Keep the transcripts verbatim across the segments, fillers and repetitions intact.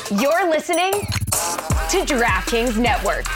You're listening to DraftKings Network.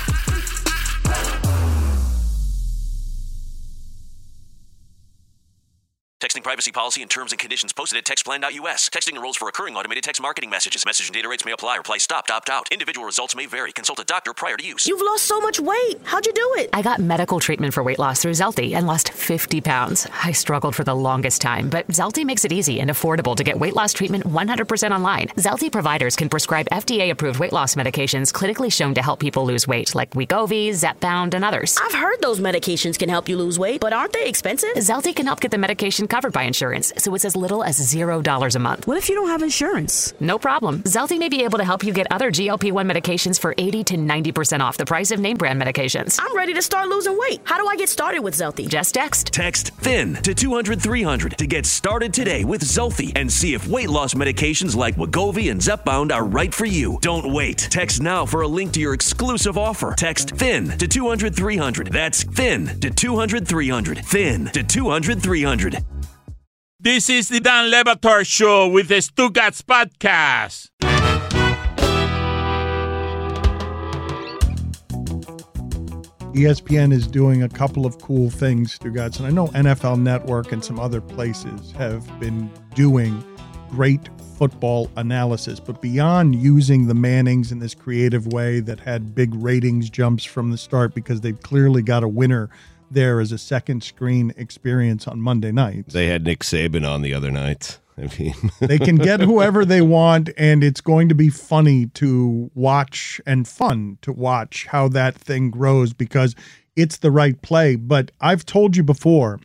Texting privacy policy and terms and conditions posted at textplan dot U S. Texting enrolls for recurring automated text marketing messages. Message and data rates may apply. Reply stopped, opt out. Individual results may vary. Consult a doctor prior to use. You've lost so much weight. How'd you do it? I got medical treatment for weight loss through Zelty and lost fifty pounds. I struggled for the longest time, but Zelty makes it easy and affordable to get weight loss treatment one hundred percent online. Zelty providers can prescribe F D A-approved weight loss medications clinically shown to help people lose weight, like Wegovy, Zepbound, and others. I've heard those medications can help you lose weight, but aren't they expensive? Zelty can help get the medication covered by insurance, so it's as little as zero dollars a month. What if you don't have insurance? No problem. Zelty may be able to help you get other G L P one medications for eighty to ninety percent off the price of name brand medications. I'm ready to start losing weight. How do I get started with Zelty? Just text. Text THIN to two hundred three hundred to get started today with Zelty and see if weight loss medications like Wegovy and Zepbound are right for you. Don't wait. Text now for a link to your exclusive offer. Text THIN to two hundred three hundred. That's THIN to two hundred three hundred. THIN to two hundred three hundred. This is the Dan Le Batard Show with the Stugats Podcast. E S P N is doing a couple of cool things, Stugats, and I know N F L Network and some other places have been doing great football analysis, but beyond using the Mannings in this creative way that had big ratings jumps from the start because they've clearly got a winner there as a second screen experience on Monday nights. They had Nick Saban on the other night. I mean, they can get whoever they want, and it's going to be funny to watch and fun to watch how that thing grows because it's the right play. But I've told you before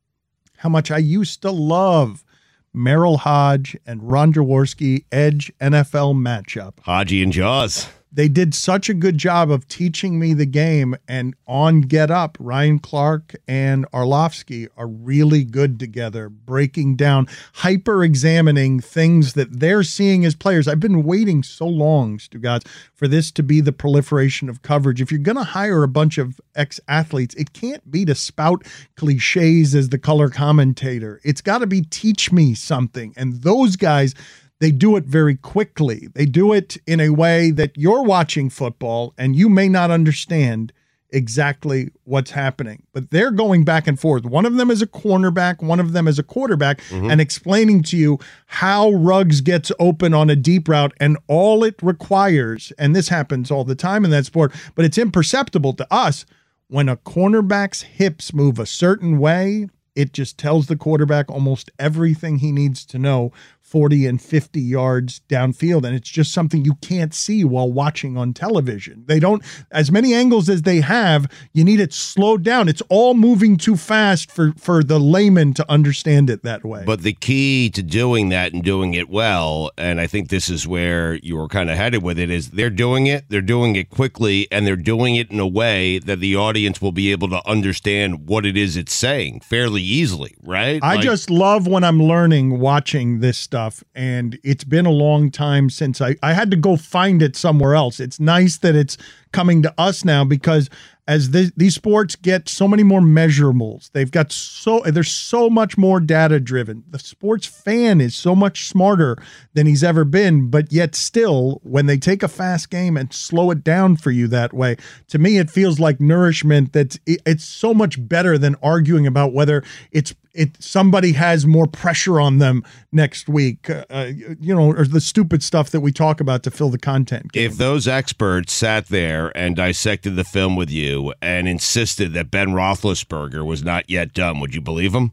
how much I used to love Merrill Hodge and Ron Jaworski Edge N F L matchup. Hodgie and Jaws. They did such a good job of teaching me the game, and on Get Up, Ryan Clark and Arlovsky are really good together, breaking down, hyper-examining things that they're seeing as players. I've been waiting so long, Stugats, for this to be the proliferation of coverage. If you're going to hire a bunch of ex-athletes, it can't be to spout cliches as the color commentator. It's got to be teach me something, and those guys, they do it very quickly. They do it in a way that you're watching football and you may not understand exactly what's happening. But they're going back and forth. One of them is a cornerback, one of them is a quarterback, mm-hmm. and explaining to you how Ruggs gets open on a deep route and all it requires, and this happens all the time in that sport, but it's imperceptible to us. When a cornerback's hips move a certain way, it just tells the quarterback almost everything he needs to know forty and fifty yards downfield. And it's just something you can't see while watching on television. They don't, as many angles as they have, you need it slowed down. It's all moving too fast for, for the layman to understand it that way. But the key to doing that and doing it well, and I think this is where you were kind of headed with it, is they're doing it, they're doing it quickly, and they're doing it in a way that the audience will be able to understand what it is it's saying fairly easily, right? I like, just love when I'm learning watching this stuff. And it's been a long time since I, I had to go find it somewhere else. It's nice that it's coming to us now because as the, these sports get so many more measurables, they've got so, they're so much more data driven. The sports fan is so much smarter than he's ever been, but yet still, when they take a fast game and slow it down for you that way, to me, it feels like nourishment. That's it, it's so much better than arguing about whether it's it somebody has more pressure on them next week, uh, you know, or the stupid stuff that we talk about to fill the content game. If those experts sat there and dissected the film with you and insisted that Ben Roethlisberger was not yet done, would you believe them?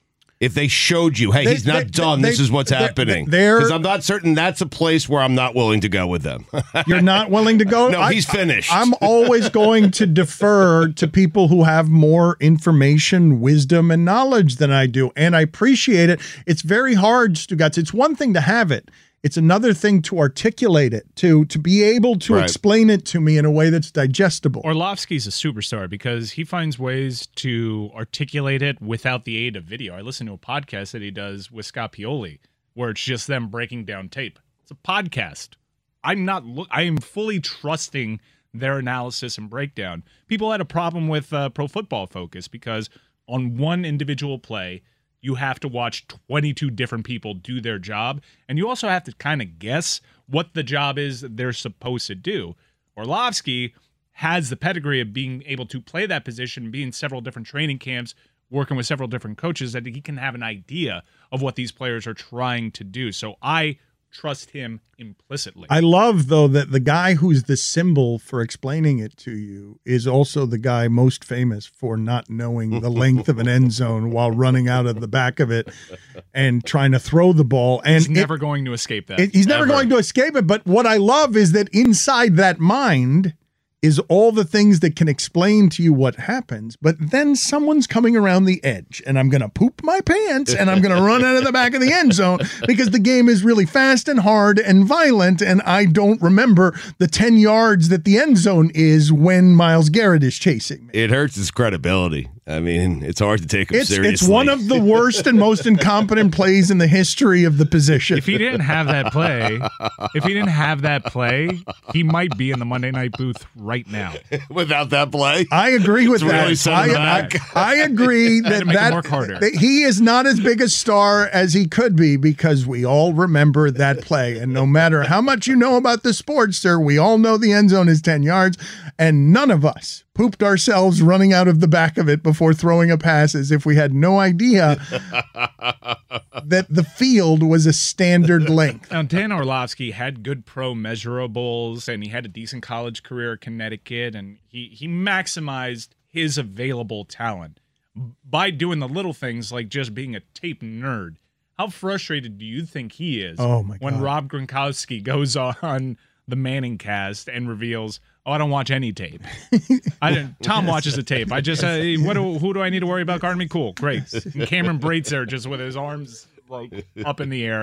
If they showed you, hey, they, he's not they, done, they, this is what's they, happening. Because I'm not certain that's a place where I'm not willing to go with them. You're not willing to go? No, I, he's finished. I'm always going to defer to people who have more information, wisdom, and knowledge than I do. And I appreciate it. It's very hard, Stugats. It's one thing to have it. It's another thing to articulate it, to to be able to right. explain it to me in a way that's digestible. Orlovsky's a superstar because he finds ways to articulate it without the aid of video. I listen to a podcast that he does with Scott Pioli where it's just them breaking down tape. It's a podcast. I'm not. I am fully trusting their analysis and breakdown. People had a problem with uh, Pro Football Focus because on one individual play, you have to watch twenty-two different people do their job, and you also have to kind of guess what the job is that they're supposed to do. Orlovsky has the pedigree of being able to play that position, be in several different training camps, working with several different coaches, that he can have an idea of what these players are trying to do. So I trust him implicitly. I love, though, that the guy who's the symbol for explaining it to you is also the guy most famous for not knowing the length of an end zone while running out of the back of it and trying to throw the ball. And he's never it, going to escape that. It, he's never Ever. going to escape it. But what I love is that inside that mind is all the things that can explain to you what happens, but then someone's coming around the edge, and I'm going to poop my pants, and I'm going to run out of the back of the end zone because the game is really fast and hard and violent, and I don't remember the ten yards that the end zone is when Myles Garrett is chasing me. It hurts his credibility. I mean, it's hard to take him It's, seriously. it's one of the worst and most incompetent plays in the history of the position. If he didn't have that play, if he didn't have that play, he might be in the Monday Night Booth right now. Without that play, I agree with It's that. really set him I, back. I, I agree I had that, to make him that, work harder. that he is not as big a star as he could be because we all remember that play. And no matter how much you know about the sports, sir, we all know the end zone is ten yards, and none of us pooped ourselves running out of the back of it before throwing a pass as if we had no idea that the field was a standard length. Now, Dan Orlovsky had good pro measurables, and he had a decent college career at Connecticut, and he, he maximized his available talent by doing the little things like just being a tape nerd. How frustrated do you think he is Oh my when God. Rob Gronkowski goes on the Manning cast and reveals, oh, I don't watch any tape. I didn't. Tom watches the tape. I just, uh, what do, who do I need to worry about guarding me? Cool, great. And Cameron Brate's there just with his arms like up in the air.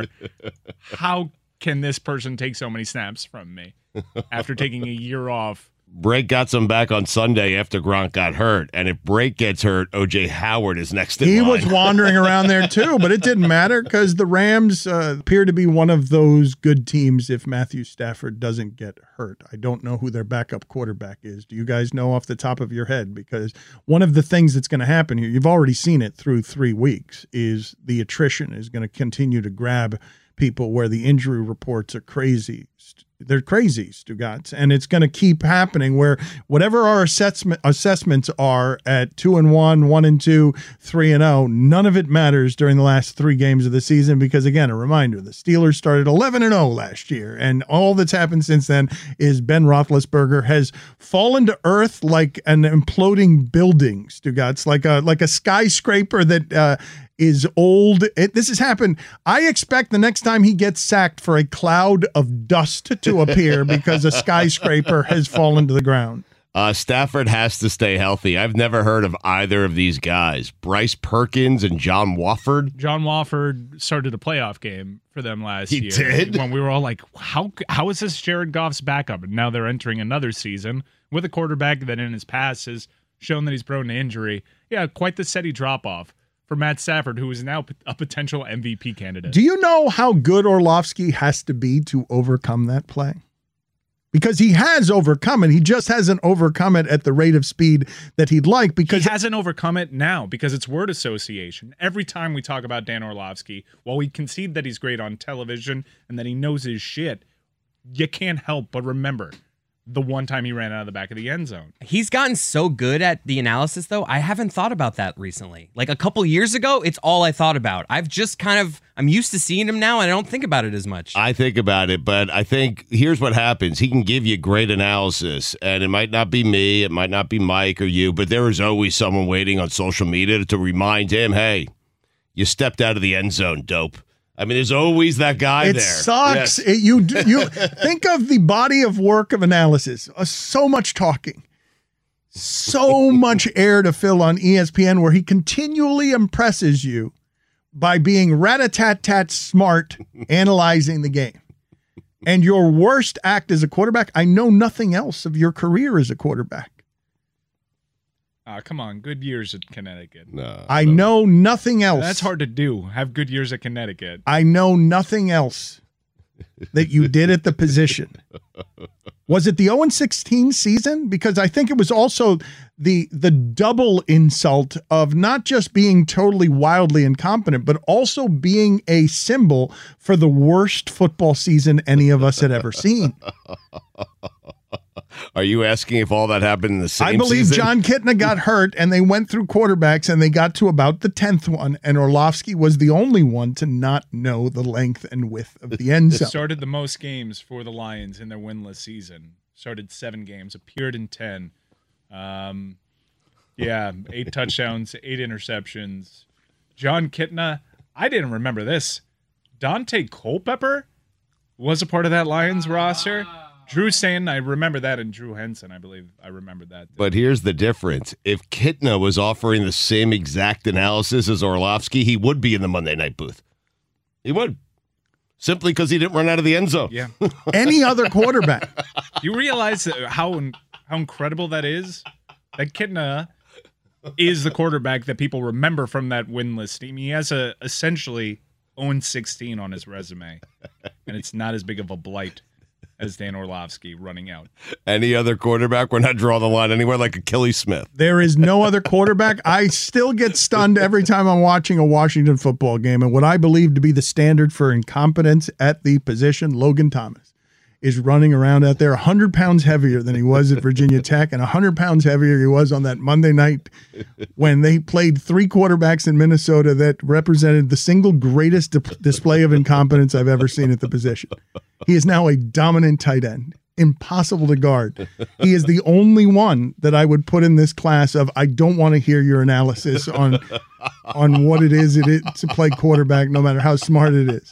How can this person take so many snaps from me after taking a year off? Brake got some back on Sunday after Gronk got hurt, and if Brake gets hurt, O J Howard is next in He line. was wandering around there too, but it didn't matter because the Rams uh, appear to be one of those good teams if Matthew Stafford doesn't get hurt. I don't know who their backup quarterback is. Do you guys know off the top of your head? Because one of the things that's going to happen here, you've already seen it through three weeks, is the attrition is going to continue to grab people where the injury reports are crazy. They're crazy, Stugotz, and it's going to keep happening where whatever our assessment assessments are at two and one, one and two, three and oh, none of it matters during the last three games of the season because, again, a reminder, the Steelers started eleven and oh last year, and all that's happened since then is Ben Roethlisberger has fallen to earth like an imploding building, Stugotz, like a like a skyscraper that uh, is old. It, this has happened. I expect the next time he gets sacked for a cloud of dust to appear because a skyscraper has fallen to the ground. Uh, Stafford has to stay healthy. I've never heard of either of these guys. Bryce Perkins and John Wofford. John Wofford started a playoff game for them last He year. did? When we were all like, how how is this Jared Goff's backup? And now they're entering another season with a quarterback that in his past has shown that he's prone to injury. Yeah, quite the steady drop-off for Matt Stafford, who is now a potential M V P candidate. Do you know how good Orlovsky has to be to overcome that play? Because he has overcome it. He just hasn't overcome it at the rate of speed that he'd like. Because he hasn't overcome it now because it's word association. Every time we talk about Dan Orlovsky, while we concede that he's great on television and that he knows his shit, you can't help but remember the one time he ran out of the back of the end zone. He's gotten so good at the analysis, though. I haven't thought about that recently. Like a couple years ago, it's all I thought about. I've just kind of, I'm used to seeing him now, and I don't think about it as much. I think about it, but I think here's what happens. He can give you great analysis, and it might not be me, it might not be Mike or you, but there is always someone waiting on social media to remind him, hey, you stepped out of the end zone, dope. I mean, there's always that guy it there. Sucks. Yes. It, you you think of the body of work of analysis. Uh, so much talking, so much air to fill on E S P N, where he continually impresses you by being rat-a-tat-tat smart, analyzing the game. And your worst act as a quarterback, I know nothing else of your career as a quarterback. Uh, come on, good years at Connecticut. No, I know nothing else. That's hard to do. Have good years at Connecticut. I know nothing else that you did at the position Was it the oh and sixteen season? Because I think it was also the the double insult of not just being totally wildly incompetent, but also being a symbol for the worst football season any of us had ever seen. Are you asking if all that happened in the same I believe season? John Kitna got hurt, and they went through quarterbacks, and they got to about the tenth one, and Orlovsky was the only one to not know the length and width of the end zone. Started the most games for the Lions in their winless season. Started seven games, appeared in ten. Um, yeah, eight touchdowns, eight interceptions. John Kitna, I didn't remember this. Dante Culpepper was a part of that Lions roster. Drew saying, I remember that, and Drew Henson, I believe I remember that. But here's the difference. If Kitna was offering the same exact analysis as Orlovsky, he would be in the Monday night booth. He would. Simply because he didn't run out of the end zone. Yeah. Any other quarterback. You realize how how incredible that is? That Kitna is the quarterback that people remember from that winless team. He has a essentially oh and sixteen on his resume, and it's not as big of a blight as Dan Orlovsky running out. Any other quarterback, we're not drawing the line anywhere like Achilles Smith. There is no other quarterback. I still get stunned every time I'm watching a Washington football game. And what I believe to be the standard for incompetence at the position, Logan Thomas, is running around out there one hundred pounds heavier than he was at Virginia Tech and one hundred pounds heavier he was on that Monday night when they played three quarterbacks in Minnesota that represented the single greatest di- display of incompetence I've ever seen at the position. He is now a dominant tight end. Impossible to guard. He is the only one that I would put in this class of I don't want to hear your analysis on on what it is it is to play quarterback, no matter how smart it is.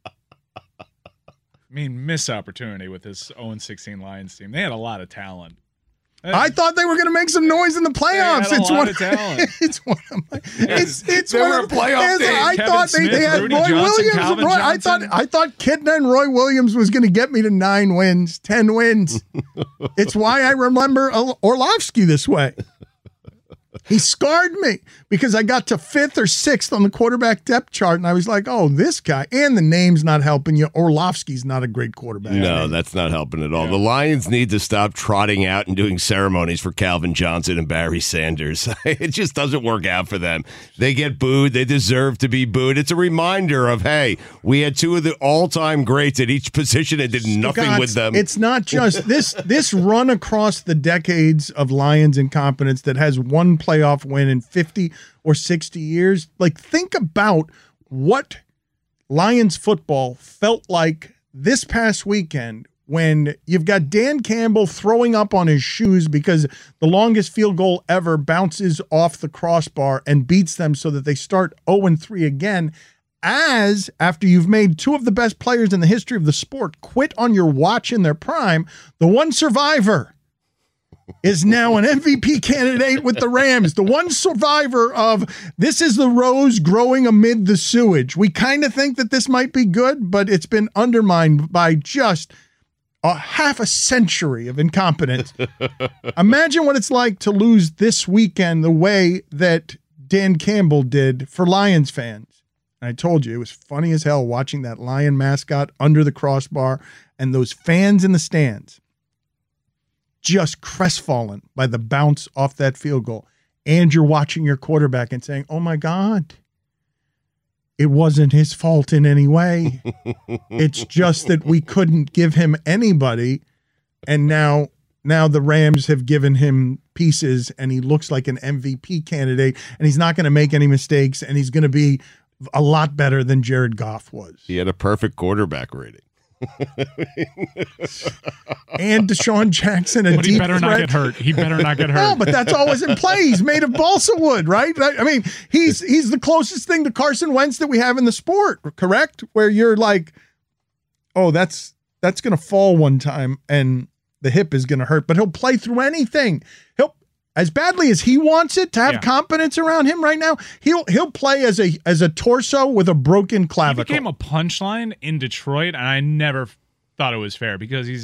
I mean, missed opportunity with this oh and sixteen Lions team. They had a lot of talent. I thought they were going to make some noise in the playoffs. They had a It's lot one of talent. It's one of my. It's it's They one were of a playoff it's- team. I Kevin thought they, they Smith, had Rudy Roy Johnson, Williams. Calvin Roy, I thought Johnson. I thought Kitna and Roy Williams was going to get me to nine wins, ten wins. It's why I remember Orlovsky this way. He scarred me because I got to fifth or sixth on the quarterback depth chart, and I was like, oh, this guy. And the name's not helping you. Orlovsky's not a great quarterback. No, that's not helping at all. The Lions need to stop trotting out and doing ceremonies for Calvin Johnson and Barry Sanders. It just doesn't work out for them. They get booed. They deserve to be booed. It's a reminder of, hey, we had two of the all-time greats at each position and did nothing God, with them. It's not just this this run across the decades of Lions incompetence that has one playoff win in fifty or sixty years. Like, think about what Lions football felt like this past weekend when you've got Dan Campbell throwing up on his shoes because the longest field goal ever bounces off the crossbar and beats them so that they start oh and three again. As after you've made two of the best players in the history of the sport quit on your watch in their prime, the one survivor is now an M V P candidate with the Rams. The one survivor of this is the rose growing amid the sewage. We kind of think that this might be good, but it's been undermined by just a half a century of incompetence. Imagine what it's like to lose this weekend the way that Dan Campbell did for Lions fans. And I told you, it was funny as hell watching that Lion mascot under the crossbar and those fans in the stands just crestfallen by the bounce off that field goal. And you're watching your quarterback and saying, oh my God, it wasn't his fault in any way. It's just that we couldn't give him anybody. And now, now the Rams have given him pieces and he looks like an M V P candidate and he's not going to make any mistakes and he's going to be a lot better than Jared Goff was. He had a perfect quarterback rating. And Deshaun Jackson, a But he deep better threat. not get hurt. He better not get hurt. No, but that's always in play. He's made of balsa wood, right? I mean, he's he's the closest thing to Carson Wentz that we have in the sport, correct? Where you're like, oh, that's that's going to fall one time and the hip is going to hurt, but he'll play through anything. He'll as badly as he wants it to have Yeah. confidence around him right now. He'll he'll play as a as a torso with a broken He clavicle. became a punchline in Detroit, and I never thought it was fair because he's a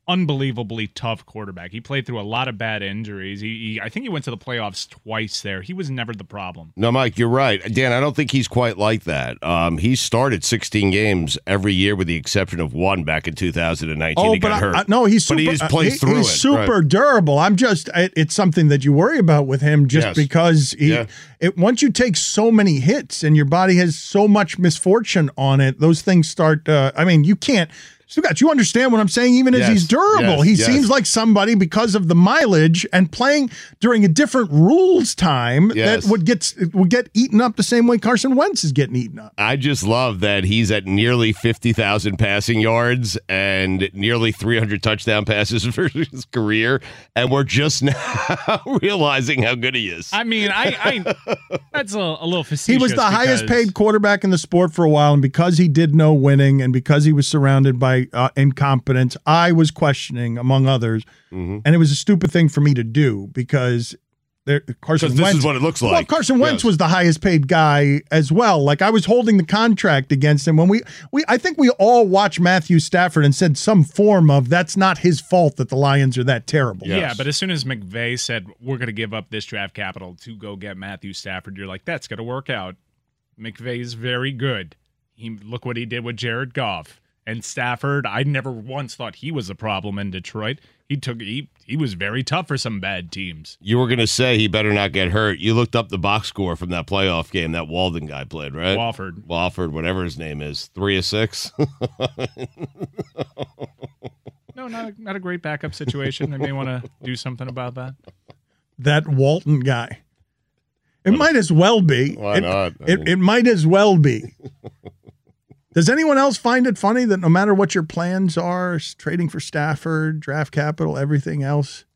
unbelievably tough quarterback. He played through a lot of bad injuries. He, he I think he went to the playoffs twice there. He was never the problem. No, Mike, you're right. Dan, I don't think he's quite like that. Um, he started sixteen games every year with the exception of one back in two thousand nineteen. Oh, he but got I, hurt. I, no, he's super, but he just plays he, through he's it. super Right. durable. I'm just, it, it's something that you worry about with him just Yes. because he, Yeah. it, once you take so many hits and your body has so much misfortune on it, those things start, uh, I mean, you can't, Stugatz, you understand what I'm saying? Even as Yes, he's durable, yes, he yes. seems like somebody because of the mileage and playing during a different rules time Yes. that would get would get eaten up the same way Carson Wentz is getting eaten up. I just love that he's at nearly fifty thousand passing yards and nearly three hundred touchdown passes for his career, and we're just now realizing how good he is. I mean, I, I that's a, a little facetious. He was the highest because- paid quarterback in the sport for a while, and because he did no winning and because he was surrounded by uh, incompetence, I was questioning, among others, Mhm. and it was a stupid thing for me to do because there, Carson Because this Wentz. is what it looks Well, like. Carson Wentz Yes. was the highest paid guy as well. Like I was holding the contract against him when we we I think we all watched Matthew Stafford and said some form of that's not his fault that the Lions are that terrible. Yes. Yeah, but as soon as McVay said we're going to give up this draft capital to go get Matthew Stafford, you're like, that's going to work out. McVay's very good. He look what he did with Jared Goff and Stafford. I never once thought he was a problem in Detroit. He took he he was very tough for some bad teams. You were going to say he better not get hurt. You looked up the box score from that playoff game that Walden guy played, right? Wofford. Wofford, whatever his name is. Three of six. No, not a, not a great backup situation. They may want to do something about that. That Walton guy. It might as well be. Why it, not? I It, mean- it might as well be. Does anyone else find it funny that no matter what your plans are, trading for Stafford, draft capital, everything else,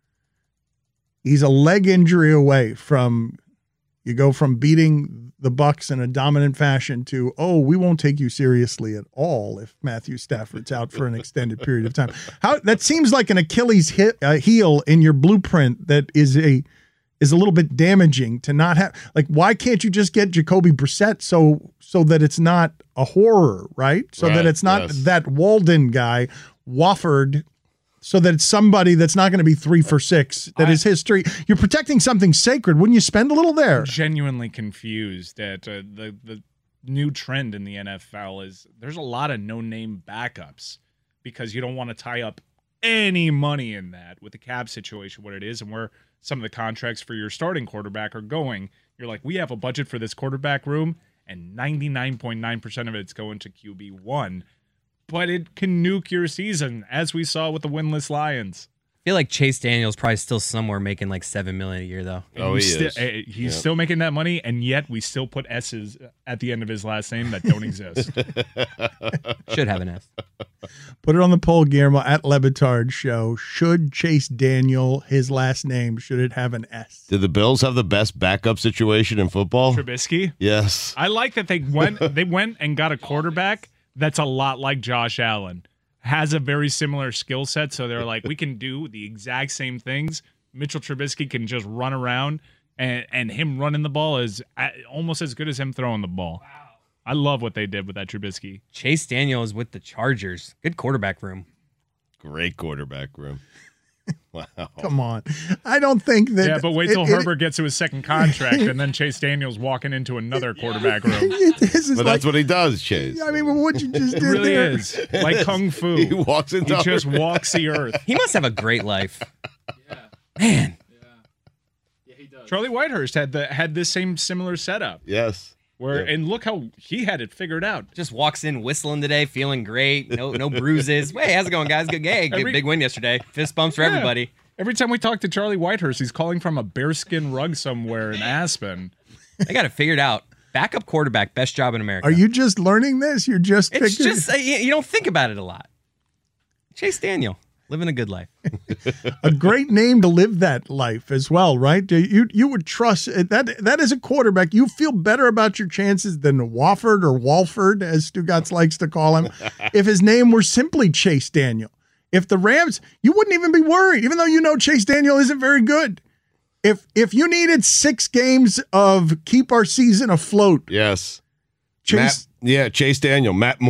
he's a leg injury away from you go from beating the Bucs in a dominant fashion to, oh, we won't take you seriously at all if Matthew Stafford's out for an extended period of time. How that seems like an Achilles hit, uh, heel in your blueprint that is a is a little bit damaging to not have. Like, why can't you just get Jacoby Brissett so so that it's not a horror, right? So Right, that it's not yes. that Walden guy, Wofford, so that it's somebody that's not going to be three for six. That I- is history. You're protecting something sacred. Wouldn't you spend a little there? Genuinely confused at uh, the the new trend in the N F L is there's a lot of no-name backups because you don't want to tie up any money in that with the cap situation, what it is, and where some of the contracts for your starting quarterback are going. You're like, we have a budget for this quarterback room, and ninety-nine point nine percent of it's going to Q B one. But it can nuke your season, as we saw with the winless Lions. I feel like Chase Daniel's probably still somewhere making like seven million a year though. And Oh, we he sti- is. eh, He's Yep. still making that money, and yet we still put S's at the end of his last name that don't exist. Should have an S. Put it on the poll, Guillermo, at Lebitard Show. Should Chase Daniel, his last name, should it have an S? Did the Bills have the best backup situation in football? Trubisky. Yes. I like that they went. They went and got a quarterback that's a lot like Josh Allen, has a very similar skill set. So they're like, we can do the exact same things. Mitchell Trubisky can just run around, and and him running the ball is a- almost as good as him throwing the ball. Wow. I love what they did with that Trubisky. Chase Daniel is with the Chargers. Good quarterback room. Great quarterback room. Wow. Come on. I don't think that. Yeah, but wait till it- it- Herbert gets to his second contract, and then Chase Daniels walking into another quarterback room. it- this is But like, that's what he does, Chase. I mean, what you just It did really there. is like kung fu. He walks into He just walks the earth. He must have a great life. Man, Charlie Whitehurst had the had this same similar setup Yes. where, Yeah. and look how he had it figured out. just walks in whistling today, feeling great. No, no bruises. Hey, how's it going, guys? Good, hey, good Every- big win yesterday. Fist bumps for Yeah. everybody. Every time we talk to Charlie Whitehurst, he's calling from a bearskin rug somewhere in Aspen. They got it figured out. Backup quarterback, best job in America. Are you just learning this? You're just It's figuring- just uh, you you don't think about it a lot. Chase Daniel, living a good life. a great name to live that life as well, right? You you would trust that that is a quarterback. You feel better about your chances than Wofford or Walford, as Stugatz likes to call him, if his name were simply Chase Daniel. If the Rams, you wouldn't even be worried, even though you know Chase Daniel isn't very good. If if you needed six games of keep our season afloat, Yes. Chase. Matt, yeah, Chase Daniel, Matt Moore.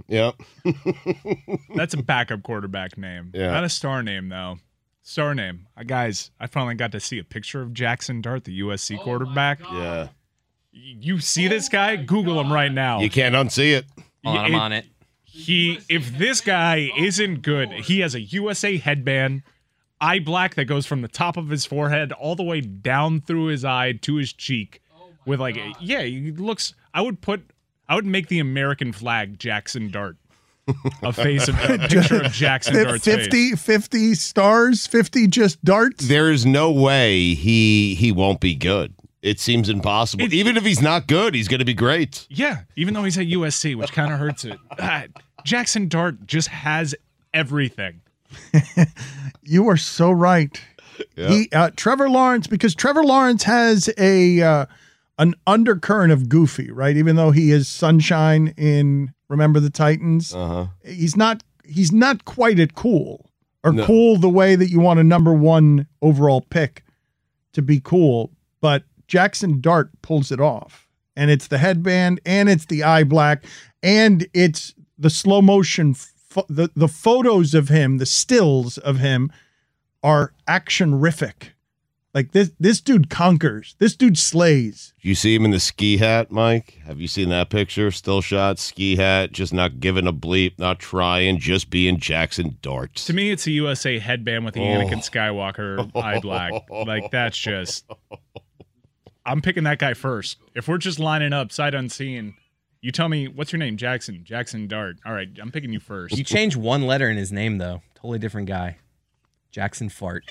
Yep. That's a backup quarterback name. Yeah. Not a star name, though. Star name. Uh, guys, I finally got to see a picture of Jackson Dart, the U S C oh quarterback. Yeah. You see this guy? Google him right now. You can't unsee it. On, I'm on it. He, if this guy isn't good, he has a U S A headband, eye black that goes from the top of his forehead all the way down through his eye to his cheek. With like, a, yeah, he looks. I would put, I would make the American flag Jackson Dart. A face of a picture of Jackson Dart's fifty, face. fifty stars, fifty just darts. There is no way he he won't be good. It seems impossible. It, Even if he's not good, he's going to be great. Yeah, even though he's at U S C, which kind of hurts it. Uh, Jackson Dart just has everything. You are so right. Yep. He uh, Trevor Lawrence, because Trevor Lawrence has a uh, an undercurrent of goofy, right? Even though he is sunshine in Remember the Titans, uh-huh. he's not he's not quite at cool or no. cool the way that you want a number one overall pick to be cool. But Jackson Dart pulls it off, and it's the headband, and it's the eye black, and it's the slow motion. Fo- the the photos of him, the stills of him, are action-rific. Like this, this dude conquers. This dude slays. You see him in the ski hat, Mike? Have you seen that picture? Still shot, ski hat, just not giving a bleep, not trying, just being Jackson Dart. To me, it's a U S A headband with the oh. Anakin Skywalker eye black. Like, that's just... I'm picking that guy first. If we're just lining up, sight unseen, you tell me, what's your name? Jackson. Jackson Dart. All right, I'm picking you first. You changed one letter in his name, though. Totally different guy. Jackson Fart.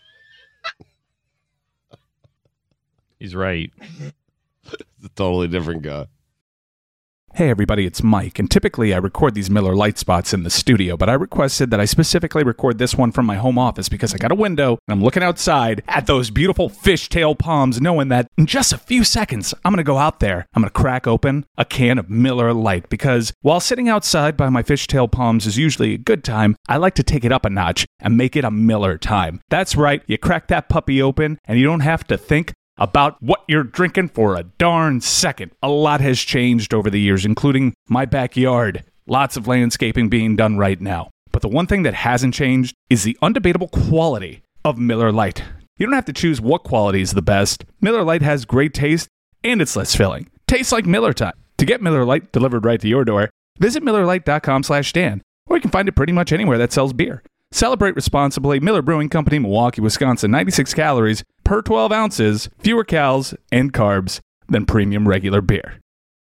He's right. It's a totally different guy. Hey everybody, it's Mike, and typically I record these Miller Lite spots in the studio, but I requested that I specifically record this one from my home office because I got a window and I'm looking outside at those beautiful fishtail palms, knowing that in just a few seconds I'm going to go out there, I'm going to crack open a can of Miller Lite, because while sitting outside by my fishtail palms is usually a good time, I like to take it up a notch and make it a Miller time. That's right, you crack that puppy open and you don't have to think about what you're drinking for a darn second. A lot has changed over the years, including my backyard. Lots of landscaping being done right now. But the one thing that hasn't changed is the undebatable quality of Miller Lite. You don't have to choose what quality is the best. Miller Lite has great taste, and it's less filling. Tastes like Miller time. To get Miller Lite delivered right to your door, visit Miller Lite dot com slash Dan, or you can find it pretty much anywhere that sells beer. Celebrate responsibly. Miller Brewing Company, Milwaukee, Wisconsin. ninety-six calories per twelve ounces, fewer calories and carbs than premium regular beer.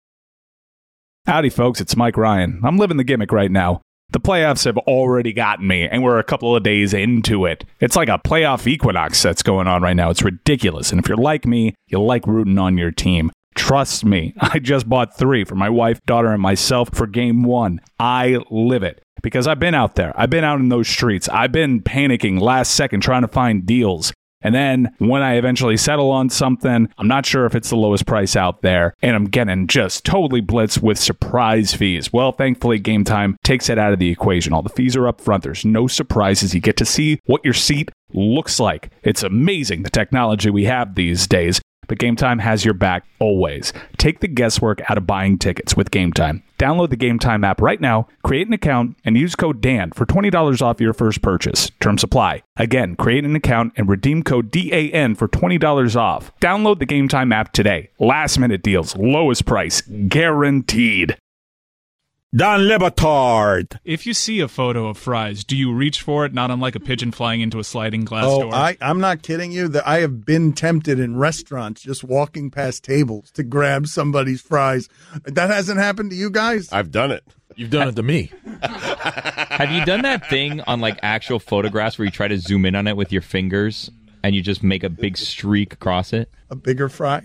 Howdy, folks. It's Mike Ryan. I'm living the gimmick right now. The playoffs have already gotten me, and we're a couple of days into it. It's like a playoff equinox that's going on right now. It's ridiculous. And if you're like me, you like rooting on your team. Trust me, I just bought three for my wife, daughter, and myself for game one. I live it. Because I've been out there. I've been out in those streets. I've been panicking last second trying to find deals. And then when I eventually settle on something, I'm not sure if it's the lowest price out there, and I'm getting just totally blitzed with surprise fees. Well, thankfully, Game Time takes it out of the equation. All the fees are up front. There's no surprises. You get to see what your seat looks like. It's amazing, the technology we have these days. But Game Time has your back always. Take the guesswork out of buying tickets with Game Time. Download the Game Time app right now, create an account, and use code Dan for twenty dollars off your first purchase. Terms apply. Again, create an account and redeem code D A N for twenty dollars off. Download the Game Time app today. Last minute deals, lowest price, guaranteed. Dan Le Batard. If you see a photo of fries, do you reach for it, not unlike a pigeon flying into a sliding glass oh, door? I, I'm not kidding you. That I have been tempted in restaurants just walking past tables to grab somebody's fries. That hasn't happened to you guys? I've done it. You've done it to me. Have you done that thing on like actual photographs where you try to zoom in on it with your fingers and you just make a big streak across it? A bigger fry?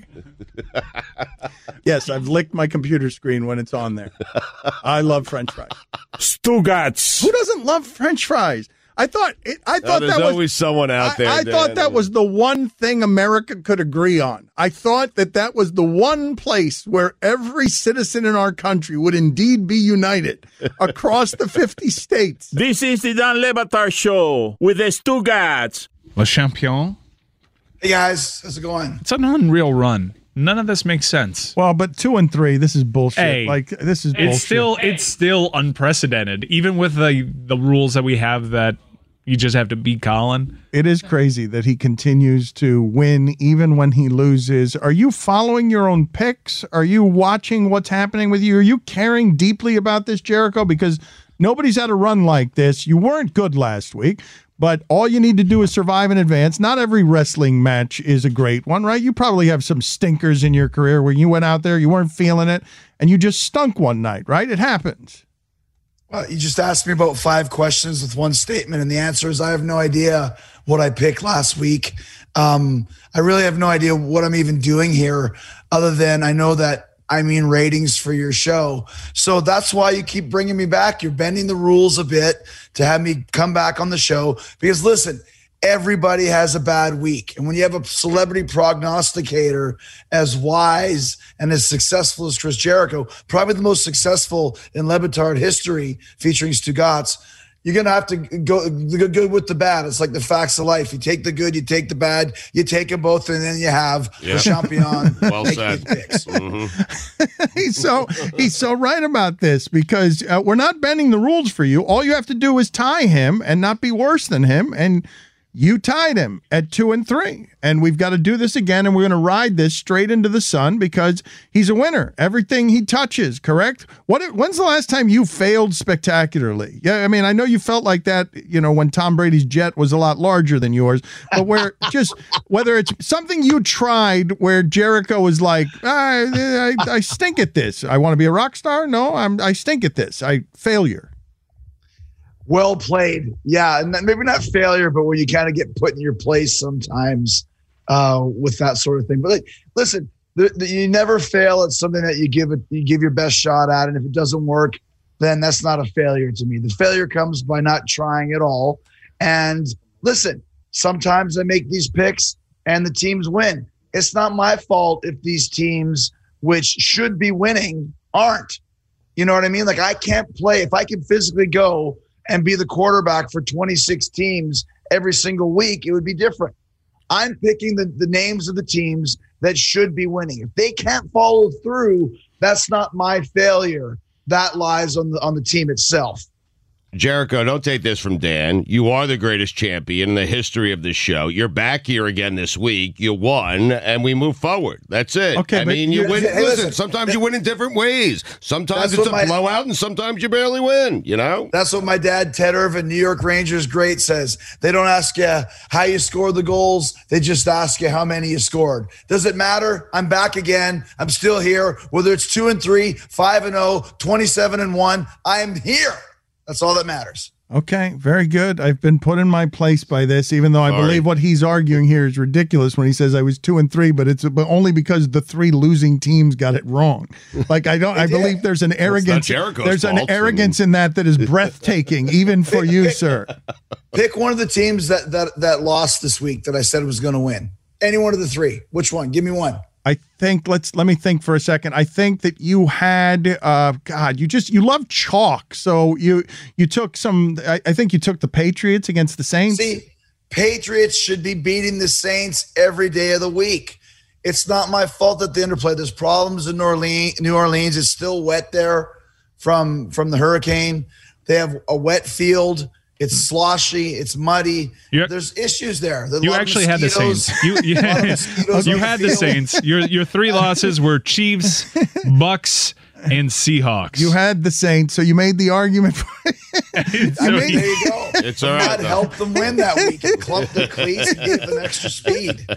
Yes, I've licked my computer screen when it's on there. I love French fries. Stugats. Who doesn't love French fries? I thought it, I thought oh, that was always someone out there. I, I thought that was the one thing America could agree on. I thought that that was the one place where every citizen in our country would indeed be united across the fifty states. This is the Dan Le Batard Show with the Stugats. Le Champion. Hey guys, how's it going? It's an unreal run. None of this makes sense. Well, but two and three, this is bullshit. Hey, like this is it's bullshit. still it's still unprecedented, even with the the rules that we have that you just have to beat Colin. It is crazy that he continues to win even when he loses. Are you following your own picks? Are you watching what's happening with you? Are you caring deeply about this, Jericho? Because nobody's had a run like this. You weren't good last week. But all you need to do is survive in advance. Not every wrestling match is a great one, right? You probably have some stinkers in your career where you went out there, you weren't feeling it, and you just stunk one night, right? It happens. Well, you just asked me about five questions with one statement, and the answer is I have no idea what I picked last week. Um, I really have no idea what I'm even doing here, other than I know that I mean ratings for your show. So that's why you keep bringing me back. You're bending the rules a bit to have me come back on the show. Because listen, everybody has a bad week. And when you have a celebrity prognosticator as wise and as successful as Chris Jericho, probably the most successful in Le Batard history featuring Stugotz, you're going to have to go the good with the bad. It's like the facts of life. You take the good, you take the bad, you take them both, and then you have Yeah. the champion. Well said. Mm-hmm. he's so he's so right about this because uh, we're not bending the rules for you. All you have to do is tie him and not be worse than him, and you tied him at two and three. And we've got to do this again, and we're going to ride this straight into the sun because he's a winner. Everything he touches, correct? What? When's the last time you failed spectacularly? Yeah, I mean, I know you felt like that, you know, when Tom Brady's jet was a lot larger than yours, but where just whether it's something you tried where Jericho was like, I, I, I stink at this. I want to be a rock star. No, I'm I stink at this. I failure. Well played. Yeah, and maybe not failure, but where you kind of get put in your place sometimes uh, with that sort of thing. But like, listen, the, the, you never fail at something that you give it, you give your best shot at, and if it doesn't work, then that's not a failure to me. The failure comes by not trying at all. And listen, sometimes I make these picks and the teams win. It's not my fault if these teams, which should be winning, aren't. You know what I mean? Like I can't play if I can physically go and be the quarterback for twenty-six teams every single week, it would be different. I'm picking the, the names of the teams that should be winning. If they can't follow through, that's not my failure. That lies on the on the team itself. Jericho, don't take this from Dan. You are the greatest champion in the history of this show. You're back here again this week. You won, and we move forward. That's it. Okay, I but mean, you you- win. Hey, listen, listen, sometimes you win in different ways. Sometimes That's it's a what my- blowout, and sometimes you barely win, you know? That's what my dad, Ted Irvin, New York Rangers great, says. They don't ask you how you scored the goals. They just ask you how many you scored. Does it matter? I'm back again. I'm still here. Whether it's two and three, five and oh, twenty-seven and one, I am here. That's all that matters. Okay, very good. I've been put in my place by this, even though I Sorry. believe what he's arguing here is ridiculous when he says I was two and three, but it's but only because the three losing teams got it wrong. Like I don't, I did. believe there's an arrogance. Jericho's There's an fault. arrogance in that that is breathtaking, even for you, sir. Pick one of the teams that that that lost this week that I said was going to win. Any one of the three. Which one? Give me one. I think let's let me think for a second. I think that you had uh God, you just you love chalk. So you you took some I, I think you took the Patriots against the Saints. See, Patriots should be beating the Saints every day of the week. It's not my fault that they underplay. There's problems in New Orleans. New Orleans is still wet there from from the hurricane. They have a wet field. It's sloshy. It's muddy. You're- There's issues there. There's a You lot of actually had the mosquitoes. Saints. You you, A lot of mosquitoes you on the had the field. Saints. Your your three losses were Chiefs, Bucks, and Seahawks. You had the Saints, so you made the argument. For I So mean, There you go. It's all right, God though. helped them win that week and clumped their cleats and gave them extra speed.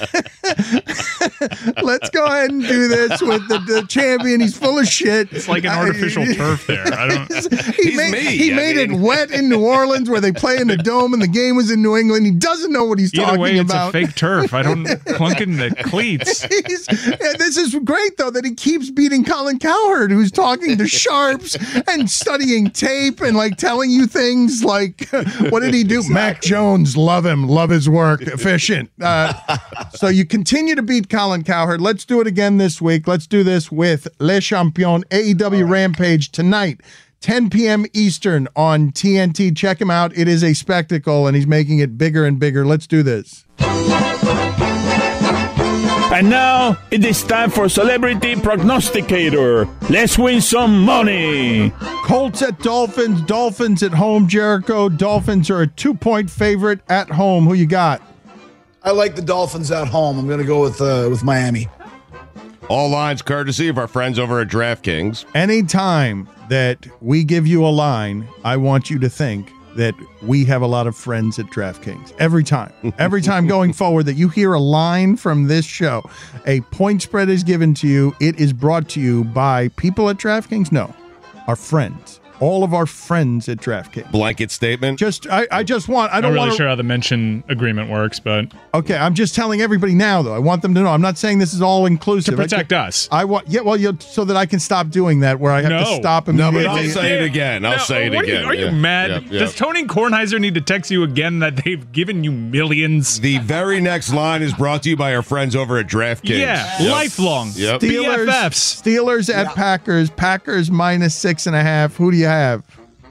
let's go ahead and do this with the, the champion. He's full of shit. It's like an artificial turf there. I don't. He He's made, me, he I made mean. it wet in New Orleans where they play in the dome and the game was in New England. He doesn't know what he's Either talking way, it's about. a fake turf. I don't clunking the cleats. He's, yeah, this is great, though, that he keeps beating Colin Cowherd, who's talking to sharps and studying tape and like telling you things like, what did he do? Mac Jones, love him, love his work, efficient. Uh, so you continue to beat Colin Cowherd. Let's do it again this week. Let's do this with Les Champions A E W Rampage tonight. ten p.m. Eastern on T N T. Check him out. It is a spectacle, and he's making it bigger and bigger. Let's do this. And now it is time for Celebrity Prognosticator. Let's win some money. Colts at Dolphins. Dolphins at home, Jericho. Dolphins are a two-point favorite at home. Who you got? I like the Dolphins at home. I'm going to go with uh, with Miami. All lines courtesy of our friends over at DraftKings. Anytime that we give you a line, I want you to think that we have a lot of friends at DraftKings. Every time. Every time going forward that you hear a line from this show, a point spread is given to you. It is brought to you by people at DraftKings? No, our friends. All of our friends at DraftKings. Blanket statement. Just, I, I just want. I don't I'm not really want sure how the mention agreement works, but okay. I'm just telling everybody now, though. I want them to know. I'm not saying this is all inclusive. to protect I, us. I want. Yeah, well, you so that I can stop doing that, where I have No. to stop No, immediately. but I'll say it again. I'll Now, say it what are you- again. Are you, Yeah. mad? Yep, yep. Does Tony Kornheiser need to text you again that they've given you millions? The very next line is brought to you by our friends over at DraftKings. Yeah, Yep. lifelong. Yep. B F Steelers, Fs. Steelers at Yeah. Packers. Packers minus six and a half. Who do you have?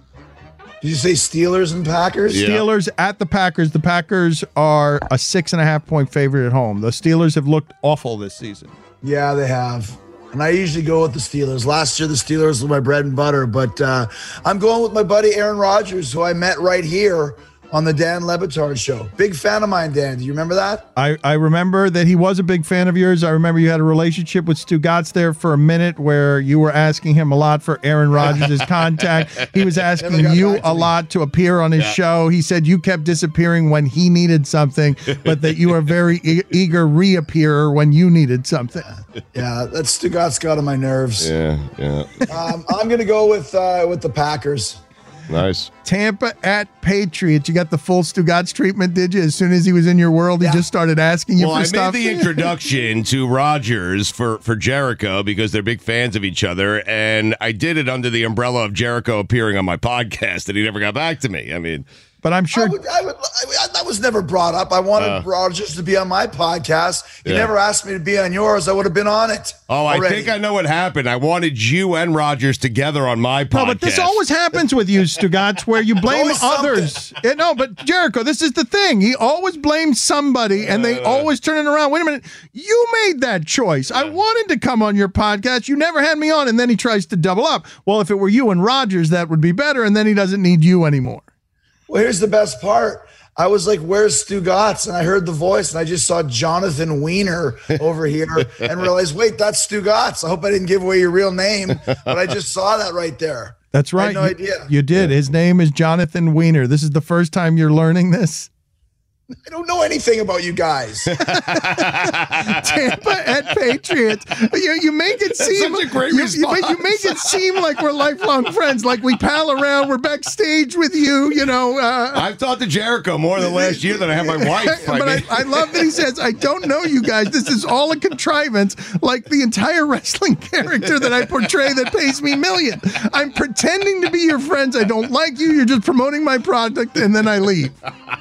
Did you say Steelers and Packers? Yeah. Steelers at the Packers. The Packers are a six and a half point favorite at home. The Steelers have looked awful this season. Yeah, they have. And I usually go with the Steelers. Last year, the Steelers were my bread and butter, but uh, I'm going with my buddy Aaron Rodgers, who I met right here on the Dan Le Batard show. Big fan of mine, Dan. Do you remember that? I, I remember that he was a big fan of yours. I remember you had a relationship with Stu Gatz there for a minute where you were asking him a lot for Aaron Rodgers' contact. He was asking Never got you back to a me. lot to appear on his Yeah. show. He said you kept disappearing when he needed something, but that you were very e- eager reappearer when you needed something. Yeah, that's Stugatz got on my nerves. Yeah, yeah. Um, I'm going to go with uh, with the Packers. Nice. Tampa at Patriots. You got the full Stugatz treatment, did you? As soon as he was in your world, he Yeah. just started asking you Well, for I stuff. made the introduction to Rogers for, for Jericho because they're big fans of each other, and I did it under the umbrella of Jericho appearing on my podcast, and he never got back to me. I mean, but I'm I sure would, I would, I, that was never brought up. I wanted Uh. Rodgers to be on my podcast. You Yeah. never asked me to be on yours. I would have been on it. oh, I already. think I know what happened. I wanted you and Rogers together on my podcast. No, but this always happens with you, Stugatz, where you blame always something. others. Yeah, no, but Jericho, this is the thing. He always blames somebody, and they always turn it around. Wait a minute. You made that choice. I wanted to come on your podcast. You never had me on, and then he tries to double up. Well, if it were you and Rogers, that would be better, and then he doesn't need you anymore. Well, here's the best part. I was like, where's Stu Gatz? And I heard the voice, and I just saw Jonathan Wiener over here and realized, wait, that's Stu Gatz. I hope I didn't give away your real name, but I just saw that right there. That's I right. had no you, idea. You did. His name is Jonathan Wiener. This is the first time you're learning this. I don't know anything about you guys. Tampa at Patriots. You, you make it seem such a great you, you, response. make- you make it seem like we're lifelong friends, like we pal around, we're backstage with you. You know. Uh, I've talked to Jericho more the last year than I have my wife. but I, mean- I love that he says, "I don't know you guys. This is all a contrivance, like the entire wrestling character that I portray that pays me million. I'm pretending to be your friends. I don't like you. You're just promoting my product, and then I leave."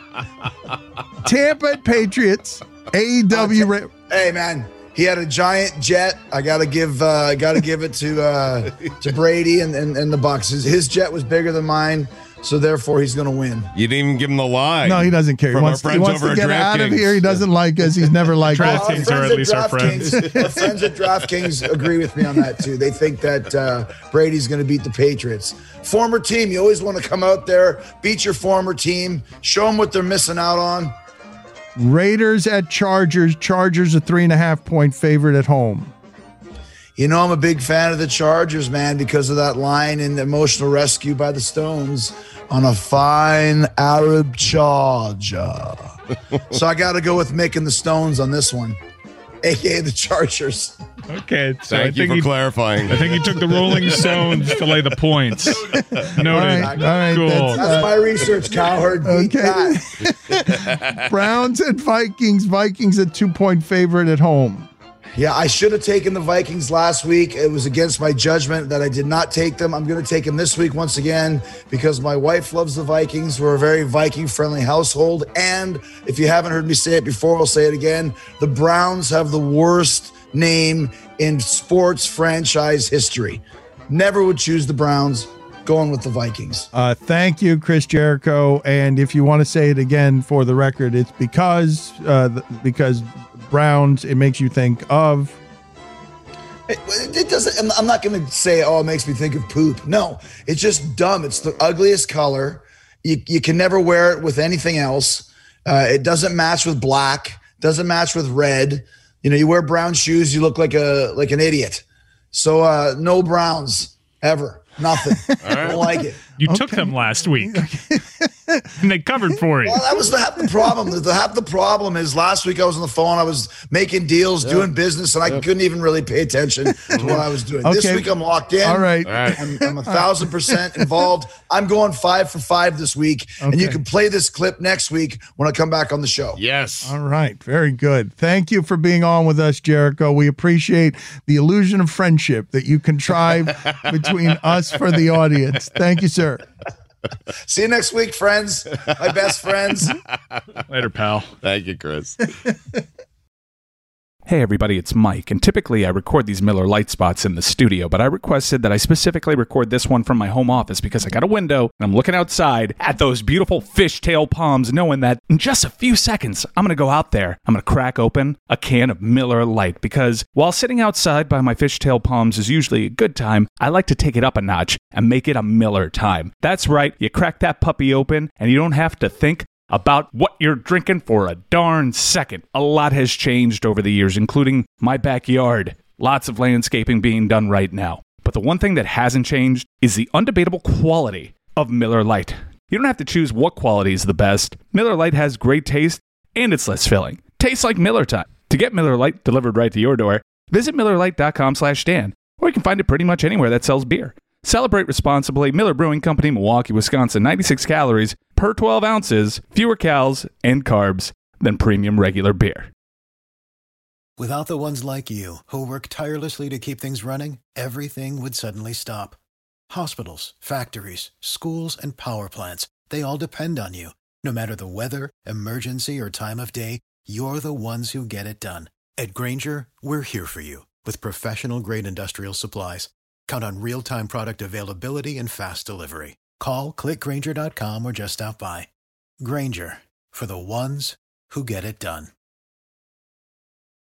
Tampa at Patriots. A E W. Ra- Hey, man, he had a giant jet. I gotta give, uh, gotta give it to uh, to Brady and, and and the Bucks. His, his jet was bigger than mine, so therefore he's gonna win. You didn't even give him the line. No, he doesn't care. He From wants, our he friends wants over to at get out of DraftKings. here. He doesn't like us. He's never liked us. DraftKings Our are at friends least our friends. DraftKings- our friends at DraftKings agree with me on that too. They think that uh, Brady's going to beat the Patriots. Former team, you always want to come out there, beat your former team, show them what they're missing out on. Raiders at Chargers. Chargers a three and a half point favorite at home. You know, I'm a big fan of the Chargers, man, because of that line in the Emotional Rescue by the Stones on a fine Arab Charger. So I got to go with Mick and the Stones on this one, A K A the Chargers. Okay, so Thank I you think for he, clarifying. I think he took the Rolling Stones to lay the points. Noted. All right, all right, cool. that's- That's my research, Cowherd. Beat Okay. that. Browns at Vikings. Vikings a two point favorite at home. Yeah, I should have taken the Vikings last week. It was against my judgment that I did not take them. I'm going to take them this week once again because my wife loves the Vikings. We're a very Viking-friendly household. And if you haven't heard me say it before, I'll say it again. The Browns have the worst name in sports franchise history. Never would choose the Browns. Going with the Vikings. Uh, thank you, Chris Jericho. And if you want to say it again for the record, it's because uh, th- because browns, it makes you think of. It, it doesn't. I'm- I'm not going to say, oh, it makes me think of poop. No, it's just dumb. It's the ugliest color. You you can never wear it with anything else. Uh, it doesn't match with black. Doesn't match with red. You know, you wear brown shoes, you look like a like an idiot. So uh, no browns ever. Nothing. I don't like it. You took them last week, and they covered for you. Well, that was the, half the problem. The, the half the problem is last week I was on the phone. I was making deals, Yeah. doing business, and I Yeah. couldn't even really pay attention to what I was doing. This Okay. week I'm locked in. All right. All right. I'm, I'm a thousand percent involved. I'm going five for five this week, and you Okay. can play this clip next week when I come back on the show. Yes. All right. Very good. Thank you for being on with us, Jericho. We appreciate the illusion of friendship that you contrive between us for the audience. Thank you, sir. See you next week, friends. My best friends. Later, pal. Thank you, Chris. Hey everybody, it's Mike, and typically I record these Miller Lite spots in the studio, but I requested that I specifically record this one from my home office because I got a window and I'm looking outside at those beautiful fishtail palms, knowing that in just a few seconds I'm going to go out there, I'm going to crack open a can of Miller Lite, because while sitting outside by my fishtail palms is usually a good time, I like to take it up a notch and make it a Miller time. That's right, you crack that puppy open and you don't have to think about what you're drinking for a darn second. A lot has changed over the years, including my backyard. Lots of landscaping being done right now. But the one thing that hasn't changed is the undebatable quality of Miller Lite. You don't have to choose what quality is the best. Miller Lite has great taste, and it's less filling. Tastes like Miller time. To get Miller Lite delivered right to your door, visit Miller Lite dot com slash Dan, or you can find it pretty much anywhere that sells beer. Celebrate responsibly. Miller Brewing Company, Milwaukee, Wisconsin. ninety-six calories per twelve ounces, fewer calories and carbs than premium regular beer. Without the ones like you, who work tirelessly to keep things running, everything would suddenly stop. Hospitals, factories, schools, and power plants, they all depend on you. No matter the weather, emergency, or time of day, you're the ones who get it done. At Grainger, we're here for you with professional-grade industrial supplies. Count on real-time product availability and fast delivery. Call, click Grainger dot com, or just stop by. Grainger, for the ones who get it done.